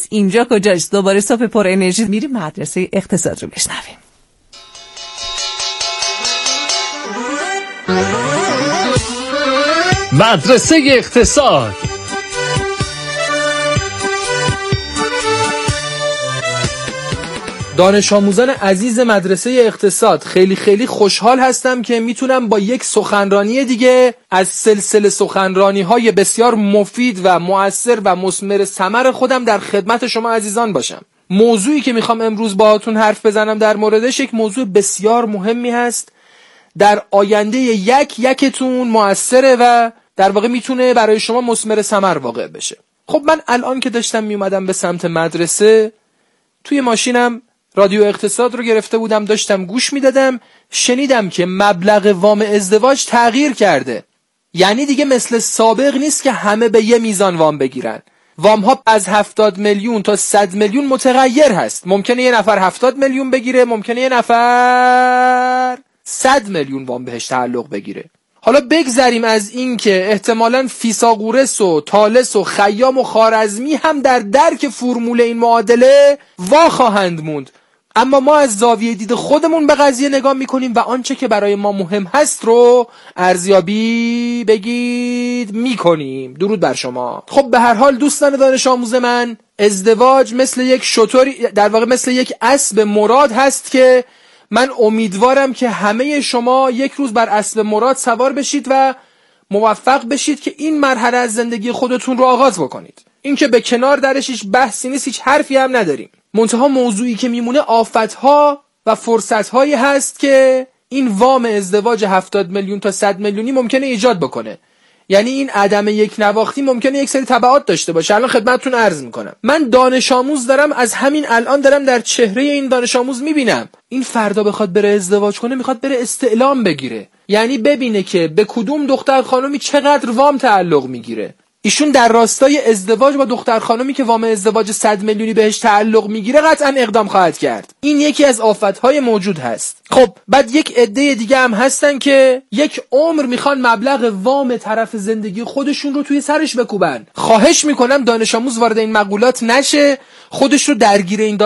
اینجا کجاست؟ دوباره صبح پر انرژی میریم مدرسه اقتصاد رو بشنویم. مدرسه اقتصاد. دانش آموزان عزیز مدرسه اقتصاد، خیلی خوشحال هستم که میتونم با یک سخنرانی دیگه از سلسله سخنرانی‌های بسیار مفید و مؤثر و مثمر ثمر خودم در خدمت شما عزیزان باشم. موضوعی که میخوام امروز باهاتون حرف بزنم در موردش یک موضوع بسیار مهمی هست، در آینده یکتون مؤثره و در واقع میتونه برای شما مثمر ثمر واقع بشه. خب من الان که داشتم میومدم به سمت مدرسه، توی ماشینم رادیو اقتصاد رو گرفته بودم، داشتم گوش میدادم، شنیدم که مبلغ وام ازدواج تغییر کرده. یعنی دیگه مثل سابق نیست که همه به یه میزان وام بگیرن. وام ها از 70 میلیون تا 100 میلیون متغیر هست. ممکنه یه نفر 70 میلیون بگیره، ممکنه یه نفر 100 میلیون وام بهش تعلق بگیره. حالا بگذریم از این که احتمالاً فیثاغورس و طالس و خیام و خوارزمی هم در درک فرمول این معادله وا خواهند موند، اما ما از زاویه دید خودمون به قضیه نگاه میکنیم و آنچه که برای ما مهم هست رو ارزیابی بگید میکنیم. درود بر شما. خب به هر حال دوستان دانش آموز من، ازدواج مثل یک شتری، در واقع مثل یک اسب مراد هست که من امیدوارم که همه شما یک روز بر اسب مراد سوار بشید و موفق بشید که این مرحله از زندگی خودتون رو آغاز بکنید. این که به کنار درش هیچ بحثی نیست، هیچ حرفی هم نداریم. منتها موضوعی که میمونه آفتها و فرصتهایی هست که این وام ازدواج 70 میلیون تا 100 میلیونی ممکنه ایجاد بکنه. یعنی این عدم یک نواختی ممکنه یک سری تبعات داشته باشه. الان خدمتتون عرض میکنم. من دانش آموز دارم، از همین الان دارم در چهره این دانش آموز میبینم این فردا بخواد بره ازدواج کنه، میخواد بره استعلام بگیره. یعنی ببینه که به کدوم دختر خانومی چقدر وام تعلق میگیره. ایشون در راستای ازدواج با دختر خانومی که وام ازدواج 100 میلیونی بهش تعلق میگیره قطعا اقدام خواهد کرد. این یکی از آفتهای موجود هست. خب بعد یک عده دیگه هم هستن که یک عمر میخوان مبلغ وام طرف زندگی خودشون رو توی سرش بکوبن. خواهش میکنم دانش آموز وارد این مقولات نشه، خودش رو درگیر این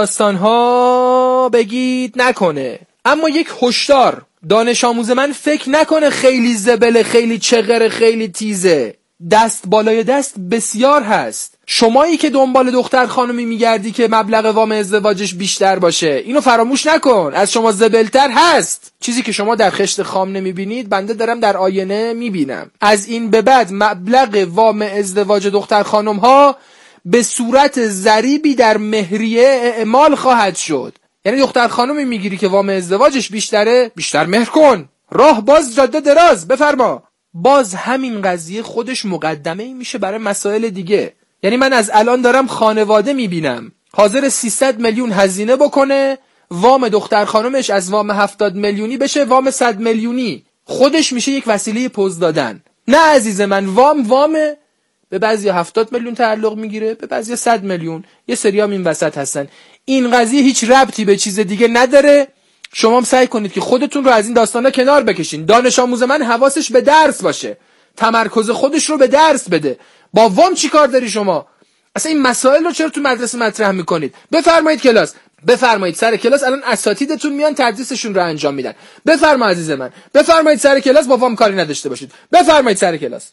داستانها بگید نکنه. اما یک هشدار، دانش آموز من فکر نکنه خیلی زبله، خیلی چغره، خیلی تیزه. دست بالای دست بسیار هست. شمایی که دنبال دختر خانمی میگردی که مبلغ وام ازدواجش بیشتر باشه، اینو فراموش نکن، از شما زبلتر هست. چیزی که شما در خشت خام نمیبینید، بنده دارم در آینه میبینم. از این به بعد مبلغ وام ازدواج دختر خانم ها به صورت ضریبی در مهریه اعمال خواهد شد. یعنی دختر خانمی میگیری که وام ازدواجش بیشتره، بیشتر مهر کن، راه باز جاده دراز، بفرما. باز همین قضیه خودش مقدمه ای میشه برای مسائل دیگه. یعنی من از الان دارم خانواده میبینم حاضر 300 میلیون هزینه بکنه، وام دختر خانمش از وام 70 میلیونی بشه وام 100 میلیونی. خودش میشه یک وسیله پوز دادن. نه عزیز من، وامه. به بعضیا 70 میلیون تعلق میگیره، به بعضیا 100 میلیون. یه سریام این وسط هستن. این قضیه هیچ ربطی به چیز دیگه نداره. شما هم سعی کنید که خودتون رو از این داستانا کنار بکشین. دانش آموز من حواسش به درس باشه، تمرکز خودش رو به درس بده. با وام چی کار داری شما؟ اصلا این مسائل رو چرا تو مدرسه مطرح میکنید؟ بفرمایید کلاس، بفرمایید سر کلاس. الان اساتیدتون میان تدریسشون رو انجام میدن. بفرمایید عزیز من، بفرمایید سر کلاس، با وام کاری نداشته باشید. بفرمایید سر کلاس.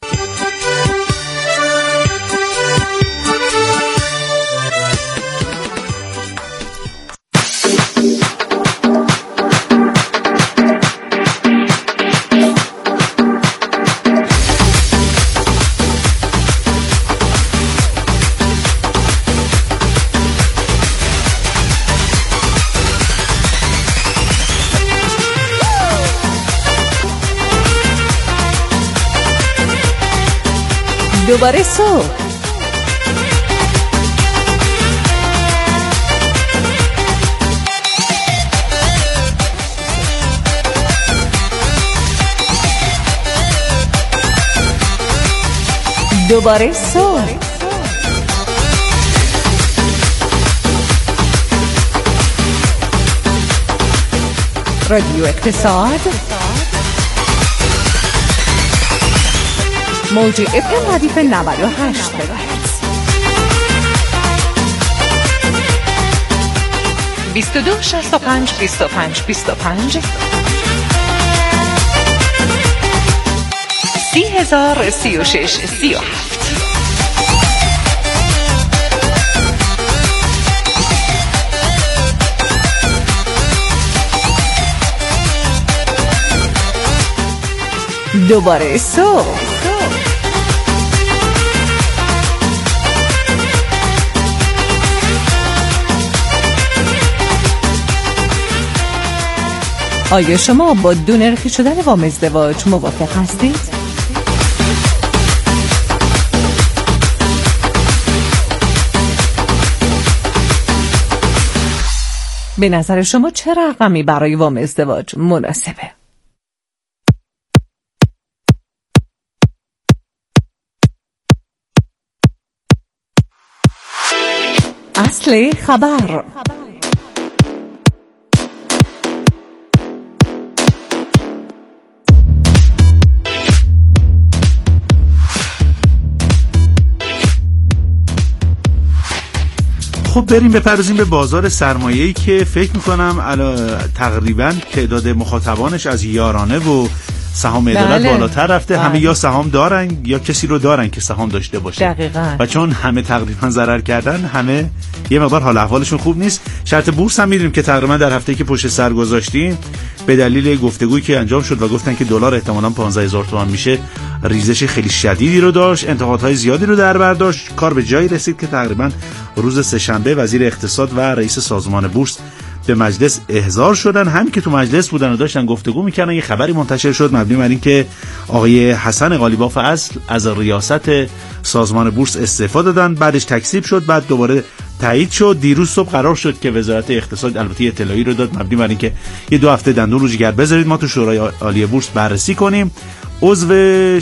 دوباره صبح. دوباره صبح. رادیو اقتصاد، موج FM ردیف 98 مگاهرتز. 22 65 25 25 3036 37. دوباره صبح. آیا شما با دو نرخی شدن وام ازدواج موافق هستید؟ به نظر شما چه رقمی برای وام ازدواج مناسبه؟ اصل خبر. خب بریم بپردازیم به بازار سرمایه‌ای که فکر می‌کنم تقریباً تعداد مخاطبانش از یارانه و سهام عدالت بالاتر رفته. همه یا سهام دارن یا کسی رو دارن که سهام داشته باشه. دقیقاً. و چون همه تقریبا ضرر کردن، همه یه مقدار حال احوالشون خوب نیست. شرط بورس هم می‌دونیم که تقریبا در هفته‌ای که پشت سر گذاشتیم به دلیل گفتگویی که انجام شد و گفتن که دلار احتمالاً 15000 تومان میشه، ریزش خیلی شدیدی رو داشت، انتقادهای زیادی رو در بر داشت. کار به جایی رسید که تقریبا روز سه‌شنبه وزیر اقتصاد و رئیس سازمان بورس به مجلس احضار شدن. همین که تو مجلس بودن و داشتن گفتگو میکردن، یه خبری منتشر شد مبنی بر این که آقای حسن قالیباف اصل از ریاست سازمان بورس استعفا دادن. بعدش تکذیب شد، بعد دوباره تایید شد. دیروز صبح قرار شد که وزارت اقتصاد البته اطلاعی رو داد مبنی بر این که یه 2 هفته دندون رو جگر بذارید ما تو شورای عالی بورس بررسی کنیم. عضو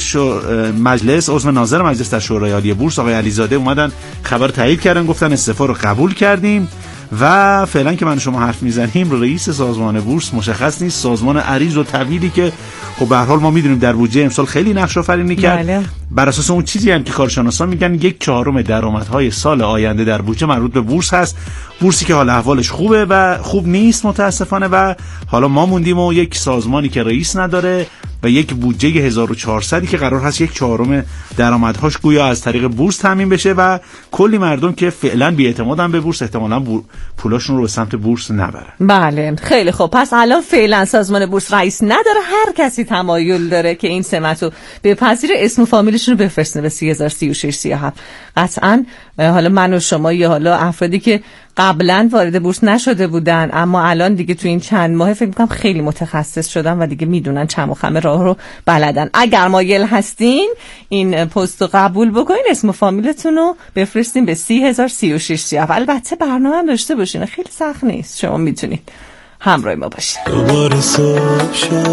ناظر مجلس در شورای عالی بورس آقای علیزاده اومدن خبر تایید کردن، گفتن استعفا رو قبول کردیم و فعلا که من شما حرف میزنیم رئیس سازمان بورس مشخص نیست. سازمان عریض و طویلی که خب به هر حال ما میدونیم در بودجه امسال خیلی نقش آفرینی کرد. بر اساس اون چیزی هم که کارشناسان میگن 1/4 درآمدهای سال آینده در بودجه مربوط به بورس هست. بورسی که حال احوالش خوبه و خوب نیست متاسفانه، و حالا ما موندیم و یک سازمانی که رئیس نداره و یک بودجه 1400 که قرار هست 1/4 درآمدهاش گویا از طریق بورس تامین بشه و کلی مردم که فعلا بی‌اعتمادن به بورس احتمالاً پولاشون رو به سمت بورس نبرن. بله خیلی خوب. پس الان فعلا سازمان بورس رئیس نداره. هر کسی تمایل داره که این سمت رو بپذیره اسم و فامیلشون رو بفرستن به 3036 37. قطعاً حالا من و شما یا حالا افرادی که قبلا وارد بورس نشده بودن اما الان دیگه تو این چند ماه فکر می‌کنم خیلی متخصص شدن و دیگه میدونن چم و خم راه رو بلدن. اگر مایل هستین این پست رو قبول بکنین، اسم و فامیلتون رو بفرستین به 3036 37. البته برنامه هم داشته باشین، خیلی سخت نیست، شما میتونید همراه ما باشین. دوباره صبح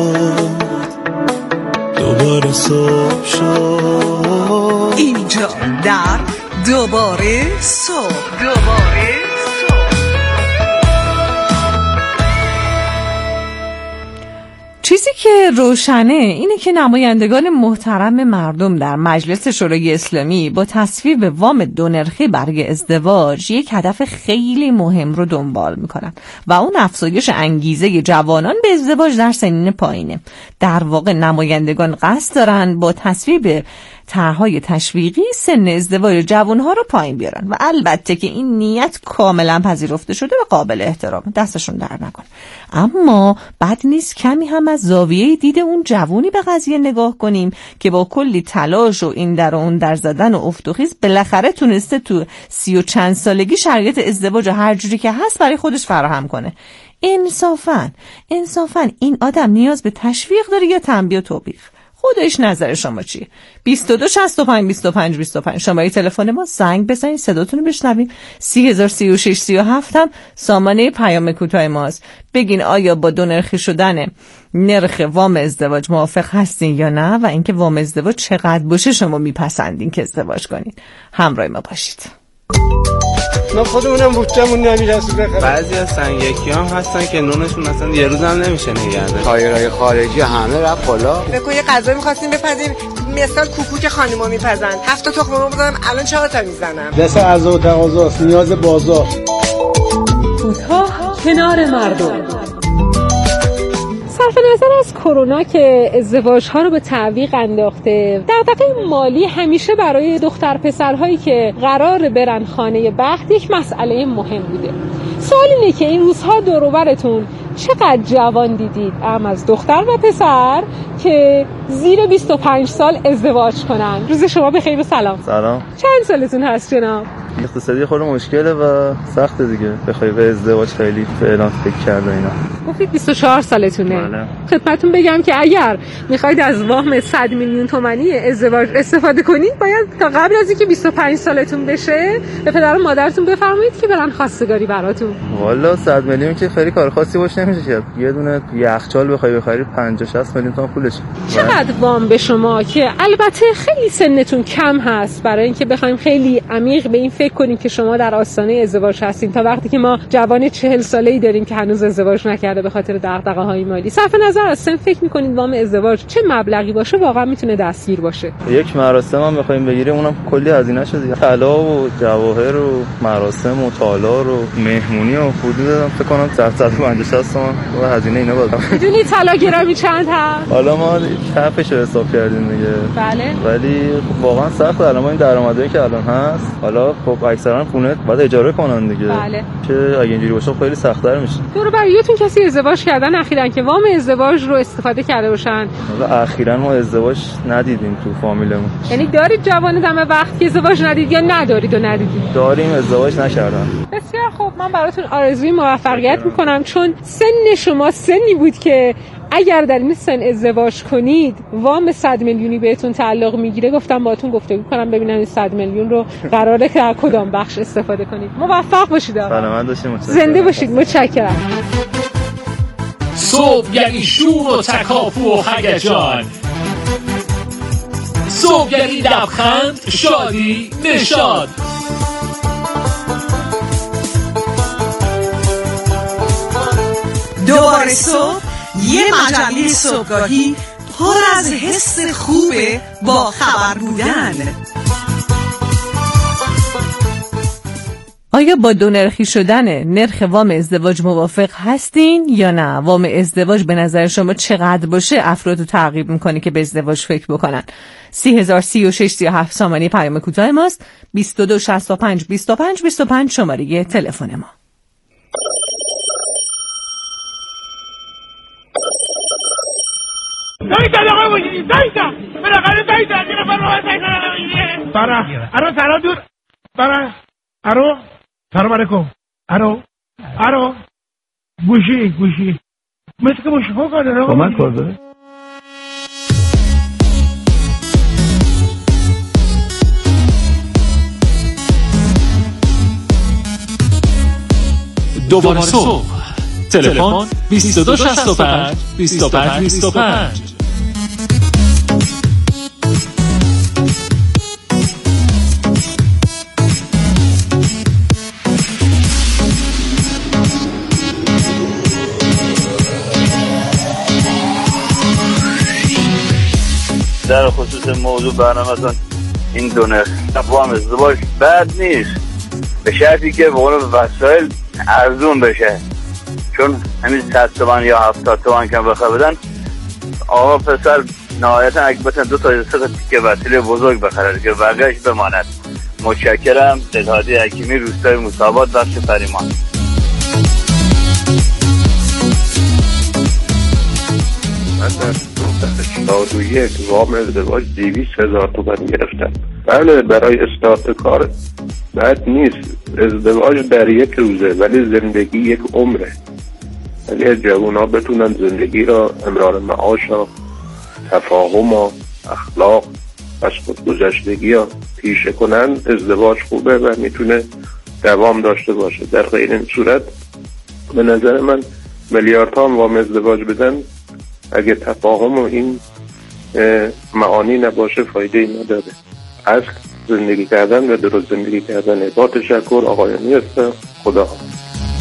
شد اینجا در دوباره صبح. چیزی که روشنه اینه که نمایندگان محترم مردم در مجلس شورای اسلامی با تصویب وام دونرخی برای ازدواج یک هدف خیلی مهم رو دنبال میکنن و اون افزایش انگیزه جوانان به ازدواج در سنین پایینه. در واقع نمایندگان قصد دارن با تصویب طرح‌های تشویقی سن ازدواج جوانها رو پایین بیارن و البته که این نیت کاملا پذیرفته شده و قابل احترام، دستشون در نکنه. اما بد نیست کمی هم از زاویه دید اون جوونی به قضیه نگاه کنیم که با کلی تلاش و این در و اون در زدن و افت و خیز بالاخره تونسته تو 30 و چند سالگی شرایط ازدواج هر جوری که هست برای خودش فراهم کنه. انصافاً این آدم نیاز به تشویق داره یا تنبیه و توبیخ؟ خودش نظر شما چیه؟ 22 65 25 25 شماره تلفن ما، زنگ بزنید صداتون رو بشنویم. 3036 37 هم سامانه پیام کوتاه ماست. بگین آیا با دو نرخی شدن نرخ وام ازدواج موافق هستین یا نه و اینکه وام ازدواج چقدر باشه شما میپسندین که ازدواج کنین. همراه ما باشید. ما خودمونم بودجمون نمیرسه بخریم. بعضی از سنگکی هم هستن که نونشون اصلا یه روز هم نمیشه نگرده. تایرهای خارجی همه رفت بالا. بگو یه غذا می‌خواستیم بپزیم، مثلا کوکو خانم‌ها میپزن. 7 تا تخم بزنم الان 4 تا میزنم. دست عرضه و تقاضاست، نیاز بازار. کوتاه کنار مردم. صرف نظر از کرونا که ازدواج‌ها رو به تعویق انداخته، دغدغه مالی همیشه برای دختر پسرهایی که قرار برن خانه بخت یک مسئله مهم بوده. سوال اینه که این روزها دور و برتون چقدر جوان دیدید، هم از دختر و پسر که زیر 25 سال ازدواج کنن؟ روز شما بخیر و سلام. سلام. چند سالتون هست جناب؟ اقتصادی خود مشکله و سخته دیگه، بخوای به ازدواج خیلی فعلا فکر کرده اینا. گفتید 24 سالتونه. بله. خدمتتون بگم که اگر میخواید از وام 100 میلیون تومانی ازدواج استفاده کنید، باید تا قبل از اینکه 25 سالتون بشه به پدر و مادرتون بفرمایید که برن خواستگاری براتون. والا 100 میلیون که خیلی کار خاصی باشه نمیشه کرد. یه دونه یخچال بخوای بخری 50-60 میلیون تومان پولش. چقدر وام به شما که البته خیلی سنتون کم هست برای اینکه بخوایم خیلی عمیق به این فکر کنیم که شما در آستانه ازدواج هستین، تا وقتی که ما جوان 40 ساله‌ای داریم که هنوز ازدواج نکرده به خاطر دغدغه‌های مالی. صرف نظر از سن فکر می‌کنید وام ازدواج چه مبلغی باشه واقعا میتونه دستگیر باشه؟ یک مراسم هم بخوایم بگیریم اونم کلی هزینه شده دیگه. طلا و جواهر و مراسم و تالار و مهمونی و حدود فکر کنم 150-60 تومن و هزینه اینا بود. میدونی طلا گرمی چند هست؟ حالا ما کفش رو حساب کردیم دیگه. بله. ولی واقعا سخته الان این درآمدی که الان هست. حالا خب اکثرا خونه باید اجاره کنن دیگه. بله. که اگه اینجوری باشه خیلی سخت‌تر میشه. دور و بریتون کسی ازدواج کردن اخیراً که وام ازدواج رو استفاده کرده باشن؟ اخیراً ما ازدواج ندیدیم تو فامیلمون. یعنی دارید جوان دم وقت که ازدواج ندید یا ندارید و ندیدید؟ داریم، ازدواج نکردم. بسیار خوب، من براتون آرزوی موفقیت میکنم، چون سن شما سنی بود که اگر در این سن ازدواج کنید وام 100 میلیونی بهتون تعلق میگیره. گفتم باهاتون گفتگو کنم ببینم این 100 میلیون رو قراره که در کدام بخش استفاده کنید. موفق باشید. سلامت باشید. زنده باشید. متشکرم. صبح یعنی شور و تکاپو و هیجان. صبح یعنی لبخند، شادی، نشاط. دوباره صبح یه مجله صبحگاهی پر از حس خوبه با خبر بودن. آیا با دو نرخی شدن نرخ وام ازدواج موافق هستین یا نه؟ وام ازدواج به نظر شما چقدر باشه افراد رو ترغیب میکنه که به ازدواج فکر بکنن؟ 303637 سامانی پیام کوتاه ماست. 2265 25 25 شماره تلفن ما. دایدن آقا باشید، دایدن بالاخره دایدن یه نفر رو برا ارو سلام دور برا ارو سلام علیکم ارو گوشی مثل که گوشی ها کار داره. کمک کار داره. دوباره صبح تلفن 2265 25 25. در خصوص موضوع برنامه‌تون این دو نرخ وام ازدواج بد نیست، به شرطی که به قول وسایل ارزون بشه، چون همین 100 تومن یا 70 تومن که بخواه بدن آقا پسر نهایتا اگه بتن 2 تا 3 تا تیکه وسیله بزرگ بخره که بقیه‌اش بماند. متشکرم. اتحادیه حکیمی روستای موسی‌آباد بخش فریمان. و یک وام ازدواج 200,000 تومان گرفتم. بله برای استارت کار بد نیست. ازدواج در یک روزه ولی زندگی یک عمره. اگر جوان‌ها بتونن زندگی را امرار معاش و تفاهم و اخلاق از خودگذشتگی ها پیشه کنن، ازدواج خوبه و میتونه دوام داشته باشه. در غیر این صورت به نظر من میلیاردها وام ازدواج بدن اگه تفاهم و این معانی نباشه فایده ای نداره. اصل زندگی کردن و درست زندگی کردن. با تشکر آقایانی هستم. خدا حافظ.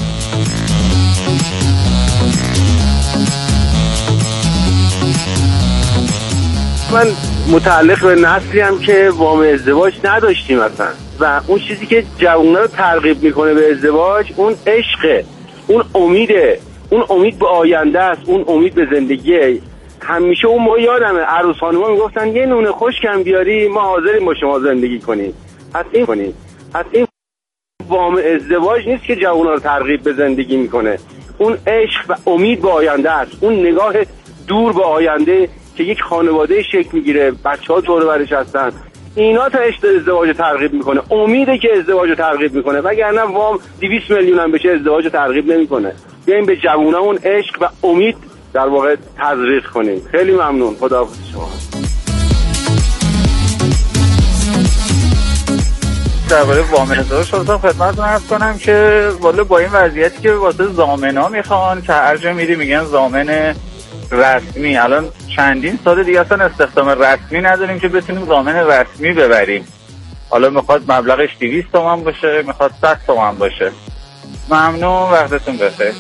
من متعلق به نسلی هم که وام ازدواج نداشتیم اصلا و اون چیزی که جوونا رو ترغیب میکنه به ازدواج اون عشقه. اون امیده، اون امید به آینده است، اون امید به زندگیه. همیشه اون موقع یادمه عروس خانوما میگفتن یه نون خشکم بیاری ما حاضریم با شما زندگی کنیم. از این وام ازدواج نیست که جوونا رو ترغیب به زندگی میکنه، اون عشق و امید به آینده است، اون نگاه دور به آینده که یک خانواده شکل میگیره، بچه‌ها دور و برش هستن، اینا تا ازدواج ترغیب میکنه، امیده که ازدواج ترغیب میکنه، وگرنه وام 200 میلیون هم بشه ازدواج ترغیب نمیکنه. بیایم به جوونامون عشق و امید در واقع تزریق کنیم. خیلی ممنون، خداحافظ شما. درباره وام ازدواج شما خدمتتون عرض کنم که والا با این وضعیتی که واسه ضامن‌ها میخوان که هر جا میری میگن ضامن رسمی، الان چندین سال دیگه اصلا استخدام رسمی نداریم که بتونیم ضامن رسمی ببریم. حالا میخواد مبلغش 200 تومان باشه، میخواد 100 تومان باشه. ممنون، وقتتون بخیر.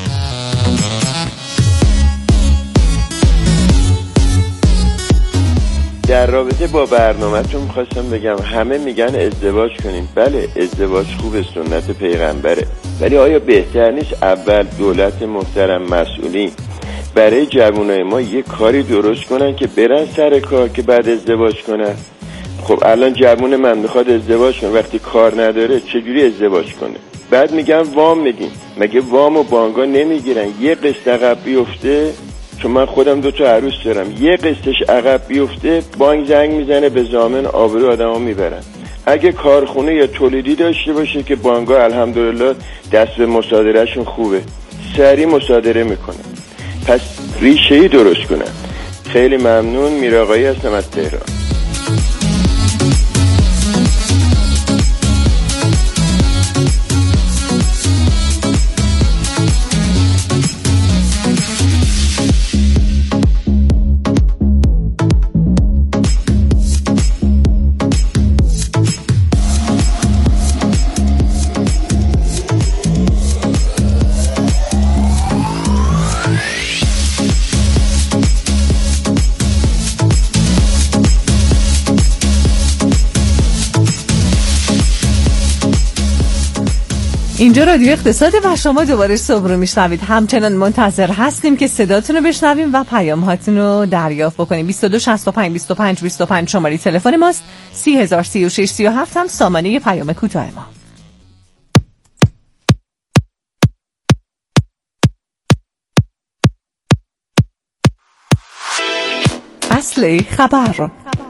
در رابطه با برنامه‌تون می‌خواستم بگم همه میگن ازدواج کنیم. بله ازدواج خوبه، سنت پیغمبره، ولی آیا بهتر نیست اول دولت محترم مسئولین برای جوانای ما یه کاری درست کنن که برن سر کار که بعد ازدواج کنن؟ خب الان جوان من میخواد ازدواج کنه، وقتی کار نداره چجوری ازدواج کنه؟ بعد میگن وام میدیم، مگه وام و بانک‌ها نمیگیرن یه قسط عقب بیفته؟ چون من خودم 2 عروس دارم، یه قسطش عقب بیفته بانک زنگ میزنه به ضامن، آبرو آدمو میبرن. اگه کارخونه یا تولیدی داشته باشه که بانک‌ها الحمدلله دست به مصادرهشون خوبه، سریع مصادره میکنن. پس ریشه‌ای درست کنن. خیلی ممنون، میرآقایی هستم از تهران. اینجا رادیو اقتصاد و شما دوباره صبح رو میشنوید. همچنان منتظر هستیم که صداتون رو بشنویم و پیام هاتون رو دریافت بکنیم. 2265 شماره تلفن ماست، 303637 هم سامانه پیام کوتاه ما. اصل خبر.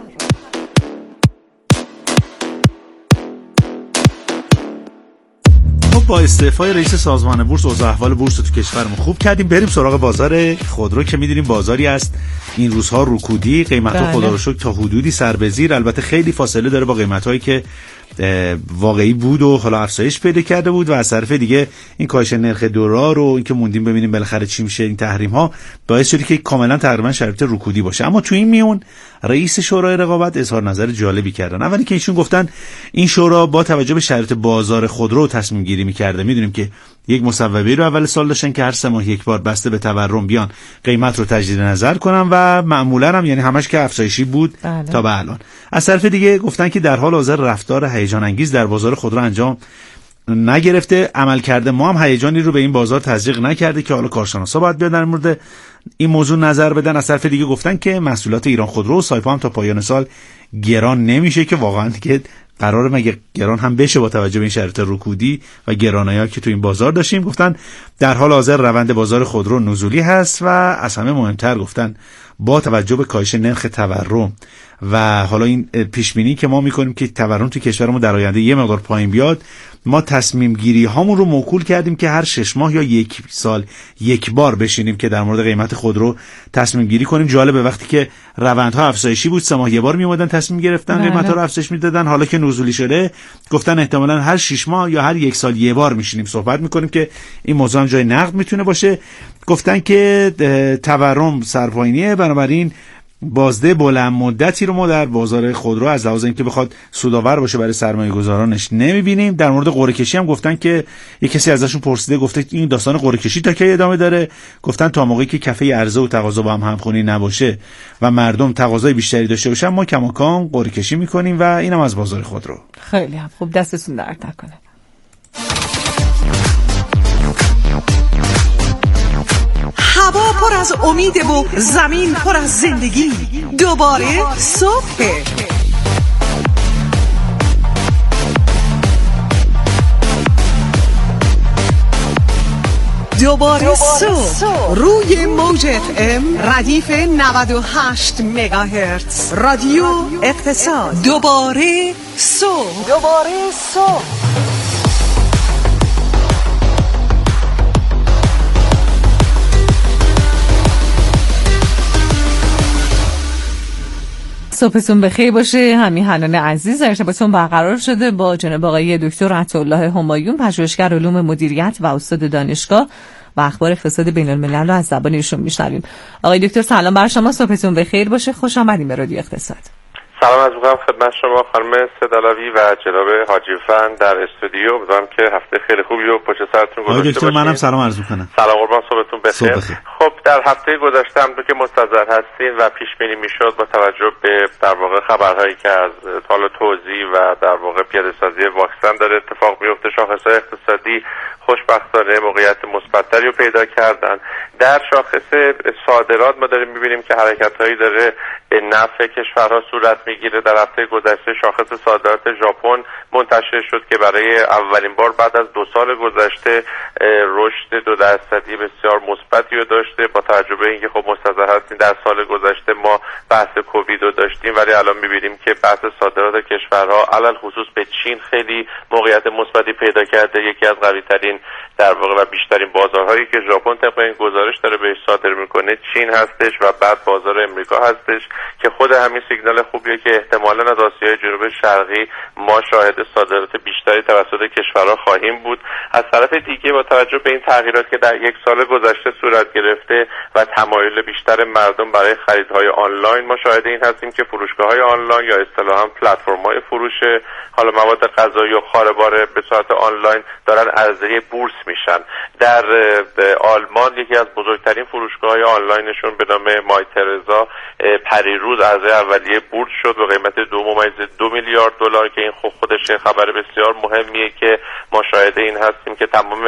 با استعفای رئیس سازمان بورس اوضاع احوال بورس رو تو کشورمون خوب کردیم. بریم سراغ بازار خودرو که می‌دونیم بازاری است این روزها رکودی، قیمت‌ها خدا رو شکر تا حدودی سر به زیر، البته خیلی فاصله داره با قیمت‌هایی که واقعی بود و حالا افزایش پیدا کرده بود و از طرف دیگه این کاهش نرخ دلار و اینکه موندیم ببینیم بالاخره چی میشه این تحریم‌ها باعث شد که کاملا تقریبا شرایط رکودی باشه. اما تو این میون رئیس شورای رقابت اظهار نظر جالبی کردن. اولی که ایشون گفتن این شورا با توجه به شرایط بازار خودرو تصمیم گیری می‌کرده. می‌دونیم که یک مصوبه رو اول سال داشتن که هر 3 ماه یک بار بسته به تورم بیان قیمت رو تجدید نظر کنن و معمولا هم یعنی همش که افزایشی بود تا به الان. از طرف دیگه گفتن که در حال حاضر رفتار هیجان انگیز در بازار خودرو انجام نگرفته، عمل کرده ما هم هیجانی رو به این بازار تزریق نکرده که حالا کارشناسا باید بیان در مورد این موضوع نظر بدن. از طرف دیگه گفتن که محصولات ایران خودرو و سایپا هم تا پایان سال گران نمیشه که واقعا که قراره مگه گران هم بشه با توجه به این شرایط رکودی و گرانی‌ها که تو این بازار داشتیم. گفتن در حال حاضر روند بازار خودرو نزولی هست و از همه مهمتر گفتن با توجه به کاهش نرخ تورم و حالا این پیشبینی که ما میکنیم که تورم تو کشورمون در آینده یه مقدار پایین بیاد، ما تصمیم گیری هامون رو موکول کردیم که هر 6 ماه یا 1 سال یک بار بشینیم که در مورد قیمت خودرو تصمیم گیری کنیم. جالبه وقتی که روندها افزایشی بود 3 ماه یه بار میومدن تصمیم گرفتن قیمت رو افزایش میدادن، حالا که نزولی شده گفتن احتمالاً هر 6 ماه یا هر 1 سال یه بار میشینیم صحبت میکنیم که این موضوع هم جای نقد میتونه باشه. گفتن که تورم سرپایینیه، بنابراین بازده بلند مدتی رو ما در بازار خودرو از لحاظ اینکه بخواد سودآور باشه برای سرمایه‌گذارانش نمی‌بینیم. در مورد قرعه کشی هم گفتن که یک کسی ازشون پرسیده گفته این داستان قرعه کشی تا کی ادامه داره؟ گفتن تا موقعی که کفه عرضه و تقاضا با هم همخوانی نباشه و مردم تقاضای بیشتری داشته باشن ما کماکان قرعه کشی می‌کنیم و اینم از بازار خودرو. خیلی خوب، دستتون درد نکنه. پر از امید و زمین پر از زندگی. دوباره صبح. دوباره صبح روی موج FM ردیف 98 مگاهرتز رادیو اقتصاد. دوباره صبح. دوباره صبح. صبحتون بخیر باشه. همیهنان عزیز، ارتباطتون برقرار شده با جناب آقای دکتر عطاالله همایون، پژوهشگر علوم مدیریت و استاد دانشگاه، و اخبار فساد بین الملل رو از زبان ایشون میشنویم. آقای دکتر سلام بر شما، صبحتون بخیر باشه، خوش آمدید به رادیو اقتصاد. سلام از می‌کنم خدمت شما خانم سدالاوی و جناب حاجی فن در استودیو. امیدوارم که هفته خیلی خوبی رو پشت سرتون گذاشته باشید. دکتر منم سلام عرض می‌کنم. سلام قربان، صبحتون بخیر. خب در هفته گذشته هم که مستحضر هستین و پیش بینی می‌شد با توجه به در واقع خبرهایی که از حال توزیع و در واقع پیاده‌سازی واکسن داره اتفاق میفته، شاخص‌های اقتصادی خوشبختانه موقعیت مثبت‌تری رو پیدا کردن. در شاخص صادرات ما داریم می‌بینیم که حرکت‌هایی داره به نفع کشورها صورت میگیره. در هفته گذشته شاخص صادرات ژاپن منتشر شد که برای اولین بار بعد از 2 سال گذشته رشد 2% بسیار مثبتی رو داشته، با توجه به اینکه خب مستحضر هستیم در سال گذشته ما بحث کووید رو داشتیم، ولی الان میبینیم که بحث صادرات کشورها علل خصوص به چین خیلی موقعیت مثبتی پیدا کرده. یکی از قوی‌ترین در واقع و بیشترین بازارهایی که ژاپن طبق این گزارش داره بهش صادر میکنه چین هستش و بعد بازار امریکا هستش که خود همین سیگنال خوبیه که احتمالاً از آسیای جنوب شرقی ما شاهد صادرات بیشتری توسط کشورها خواهیم بود. از طرف دیگه با توجه به این تغییرات که در 1 سال گذشته صورت گرفته و تمایل بیشتر مردم برای خریدهای آنلاین، ما شاهد این هستیم که فروشگاه‌های آنلاین یا اصطلاحاً پلتفرم‌های فروش حالا مواد غذایی و خاربار به صورت آنلاین دارن عرضه بورس میشن. در آلمان یکی از بزرگترین فروشگاه‌های آنلاینشون به نام مای ترزا پریروز عرضه اولیه بورس شد به قیمت 2.2 میلیارد دلار که این خودش خبر بسیار مهمیه که ما شاهد این هستیم که تمام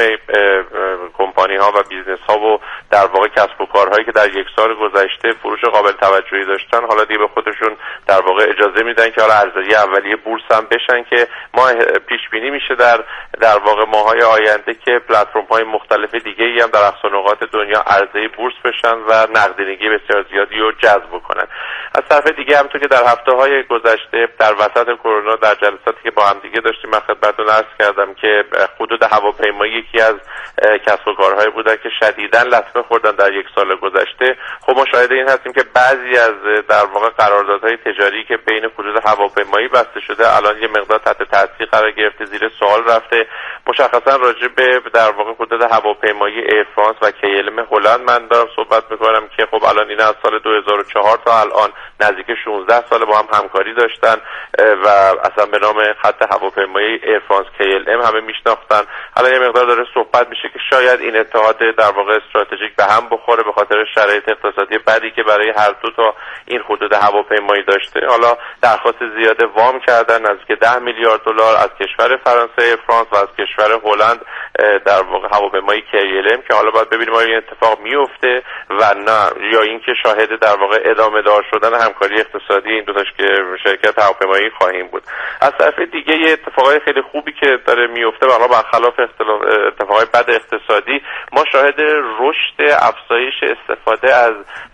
کمپانی ها و بیزنس ها و در واقع کسب و کارهایی که در 1 سال گذشته فروش قابل توجهی داشتن حالا دیگه به خودشون در واقع اجازه میدن که حالا عرضه اولیه بورس هم بشن که ما پیش بینی میشه در واقع ماهای آینده که پلتفرم های مختلف دیگه ای هم در اقصا نقاط دنیا عرضه بورس بشن و نقدینگی بسیار زیادی رو جذب کنن. از طرف دیگه همونطور که در هفته‌های گذشته در وسط کرونا در جلساتی که با هم دیگه داشتیم من خدمتتون عرض کردم که حدود هواپیمایی یکی از کسب و کارهایی بودن که شدیداً لطمه خوردن در 1 سال گذشته. خب ما شاهد این هستیم که بعضی از در واقع قراردادهای تجاری که بین خطوط هواپیمایی بسته شده الان یه مقدار تحت تاثیر قرار گرفته، زیر سوال رفته. مشخصا راجع به در واقع خطوط هواپیمایی ایر فرانس و KLM هلند من دارم صحبت میکنم که خب الان اینا از سال 2004 تا الان نزدیک 16 سال با هم همکاری داشتن و اصلا به نام خط هواپیمایی ایر فرانس KLM همه میشناختن. الان یه مقدار داره صحبت میشه که شاید این اتحاد در واقع استراتژیک به هم بخوره به خاطر شرایط اقتصادی بدی که برای هر دو تا این خطوط هواپیمایی داشته. حالا درخواست زیاده وام کردن نزدیک 10 میلیارد دلار از کشور فرانسه ایر فرانس و از کشور هلند در واقع هواپیمایی KLM که حالا باید ببینیم آیا این اتفاق میفته و نه یا اینکه شاهد در واقع ادامه دار شدن همکاری اقتصادی این دو تا شرکت هواپیمایی خواهیم بود. از طرف دیگه یه اتفاقای خیلی خوبی که داره میفته واقعا برخلاف اتفاقای بد اقتصادی ما شاهد رشد افزایش استفاده از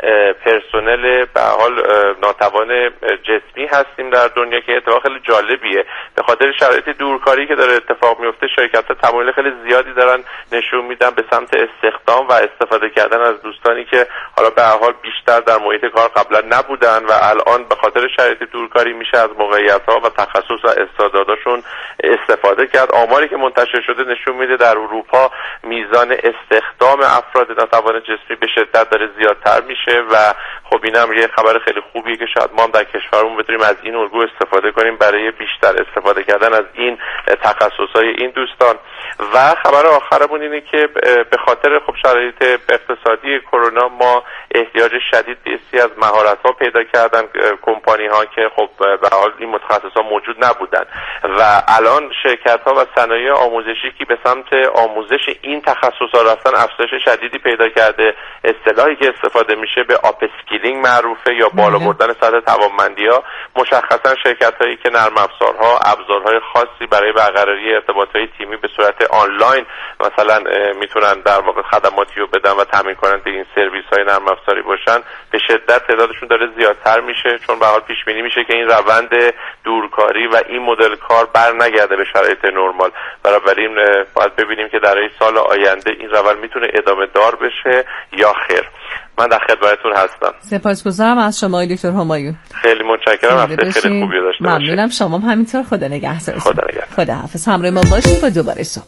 پرسنل به حال ناتوان جسمی هستیم در دنیا که اتفاق خیلی جالبیه. به خاطر شرایط دورکاری که داره اتفاق میفته شرکت‌ها تمایل خیلی زیادی دارن نشون میدن به سمت استخدام و استفاده کردن از دوستانی که حالا به هر حال بیشتر در محیط کار قبلا نبودن و الان به خاطر شرایط دورکاری میشه از موقعیت‌ها و تخصص و استعداداشون استفاده کرد. آماری که منتشر شده نشون میده در اروپا میزان استخدام افراد ناتوان جسمی به شدت داره زیادتر میشه و خب این هم یه خبر خیلی خوبیه که شاید ما هم در کشورمون بتونیم از این الگو استفاده کنیم برای بیشتر استفاده کردن از این تخصص‌های این دوستان. و خبر آخرمون اینه که به خاطر خب شرایط اقتصادی کرونا ما احتیاج شدید به بسیاری از مهارت‌ها پیدا کردن کمپانی‌ها که خب به حال این متخصصا موجود نبودن و الان شرکت‌ها و صنایع آموزشی که به سمت آموزش این تخصص‌ها رفتن افزایش شدیدی پیدا کرده. اصطلاحی که استفاده میشه به آپ اسکیلینگ معروفه یا بالا بردن سطح توانمندی‌ها. مشخصا شرکت‌هایی که نرم افزارها، ابزارهای خاصی برای برقراری ارتباطات تیمی به صورت آنلاین مثلا میتونن در واقع خدماتی رو بدن و تامین کننده این سرویس‌های نرم افزاری باشن، به شدت تعدادشون داره زیادتر میشه، چون به حال پیش بینی میشه که این روند دورکاری و این مدل کار برنگرده به شرایط نرمال. بنابراین باید ببینیم که در این سال آینده این روند میتونه ادامه دار بشه یا خیر. من در خدمتتون هستم. سپاسگزارم از شما دکتر همایون. خیلی متشکرم. هفته خیلی خوبی داشته باشید. ممنونم. شما هم همینطور. خدا نگهدار. خدا نگهدار. خدا حافظ. همراه ما باشید با دوباره صبح.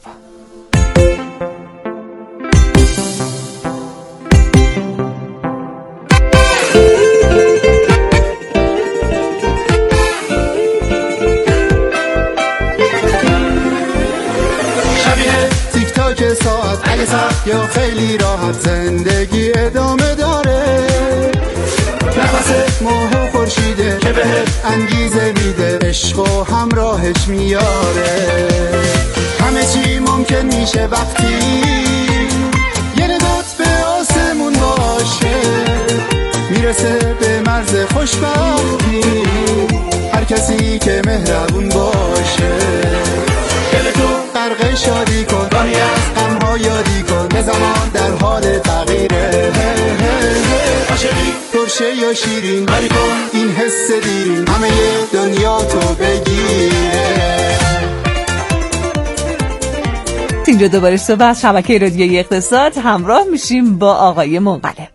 ساعت اگه ساعت یا خیلی راحت زندگی ادامه داره، نفس ماه و خورشیده که بهت انگیزه میده، عشق و همراهش میاره. همه چی ممکن میشه وقتی یه نگات به آسمون باشه، میرسه به مرز خوشبختی هر کسی که مهربون باشه. دلتو غرق شادی کن، راهی از غم‌ها یادی کن، به زمان در حال تغییره. عاشقی ترشه یا شیرین، کاری کن این حس دیرین، همه دنیا تو بگیره. اینجا دوباره صبح از شبکه رادیویی اقتصاد همراه میشیم با آقای منقلب.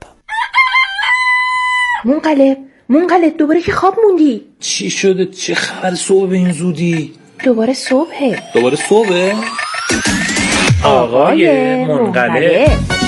منقلب دوباره که خواب موندی؟ چی شده؟ چه خبر صبح به این زودی؟ دوباره صبحه. آقای منقلب.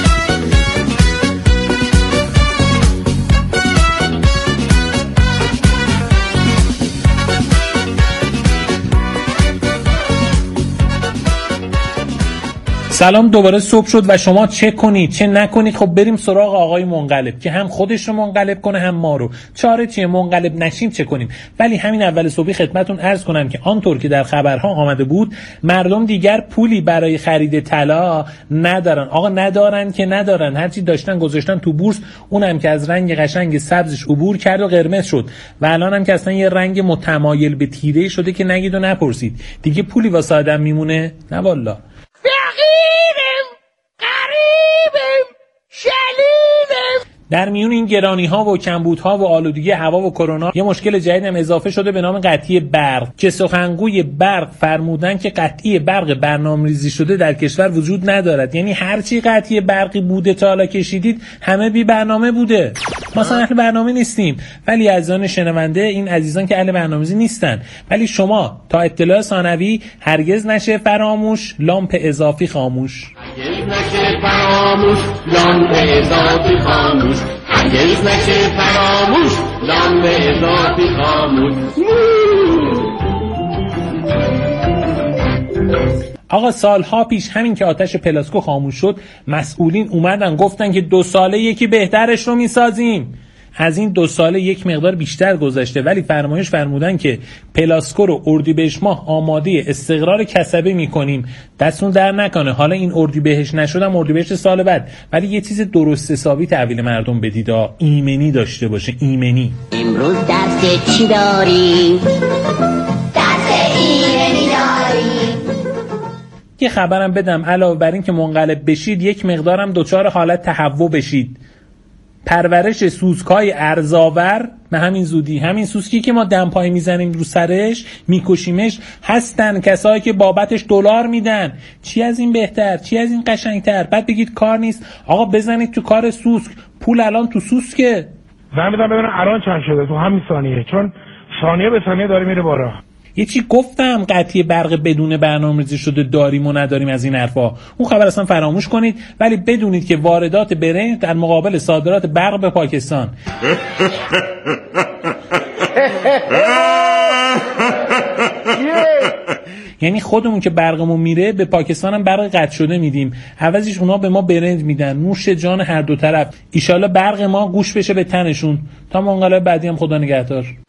سلام، دوباره صبح شد و شما چه کنید چه نکنید. خب بریم سراغ آقای منقلب که هم خودش رو منقلب کنه هم ما رو. چاره چیه؟ منقلب نشیم چه کنیم؟ ولی همین اول صبحی خدمتتون عرض کنم که آنطور که در خبرها آمده بود، مردم دیگر پولی برای خرید طلا ندارن. آقا ندارن که ندارن، هرچی داشتن گذاشتن تو بورس، اونم که از رنگ قشنگ سبزش عبور کرد و قرمز شد و الان هم که اصلا یه رنگ متمایل به تیره شده که نگید و نپرسید. دیگه پولی واسه آدم میمونه؟ نه والله. فقیرم، غریبم، شلیمم. در میون این گرانی‌ها و کمبودها و آلودگی هوا و کرونا یه مشکل جدید هم اضافه شده به نام قطعی برق که سخنگوی برق فرمودن که قطعی برق برنامه‌ریزی شده در کشور وجود ندارد. یعنی هر چی قطعی برقی بوده تا حالا کشیدید همه بی برنامه بوده. مثلا اهل برنامه نیستیم، ولی عزیزان شنونده، این عزیزان که اهل برنامه‌ریزی نیستن، ولی شما تا اطلاع ثانوی هرگز نشه فراموش، لامپ اضافی خاموش. هرگز نشه فراموش، لامپ اضافی خاموش. هرگز نشه فراموش، لامپ اضافی خاموش. آقا سالها پیش همین که آتش پلاسکو خاموش شد، مسئولین اومدن گفتن که 2 ساله یکی بهترش رو میسازیم. از این 2 ساله یک مقدار بیشتر گذشته، ولی فرمودن که پلاسکو رو اردیبهشت ماه آماده استقرار کسبه میکنیم. دستون در نکنه حالا این اردیبهشت نشدم اردیبهشت سال بعد، ولی یه چیز درست حسابی تحویل مردم بدید، ایمنی داشته باشه. ایمنی. امروز درس چی داریم؟ درس ایمنی داریم. یه خبرم بدم علاوه بر این که منقلب بشید، یک مقدارم دچار حالت تهوع بشید. پرورش سوسکای ارزاور به همین زودی، همین سوسکی که ما دمپایی میزنیم رو سرش میکشیمش، هستن کسایی که بابتش دلار میدن. چی از این بهتر؟ چی از این قشنگتر؟ بعد بگید کار نیست. آقا بزنید تو کار سوسک. پول الان تو سوسکه. زنگ بزن ببینم الان چند شده تو همین ثانیه، چون ثانیه به ثانیه داره میره بالا. یه چی گفتم، قطعی برق بدون برنامه‌ریزی شده داریم و نداریم، از این حرفا. اون خبر اصلا فراموش کنید، ولی بدونید که واردات برنج در مقابل صادرات برق به پاکستان. یعنی خودمون که برقمون میره به پاکستان هم برق قطع شده میدیم، عوضش اونا به ما برنج میدن. نوش جان هر دو طرف. ایشالا برق ما گوش بشه به تنشون. تا منقلب بعدی هم خدا نگهدار.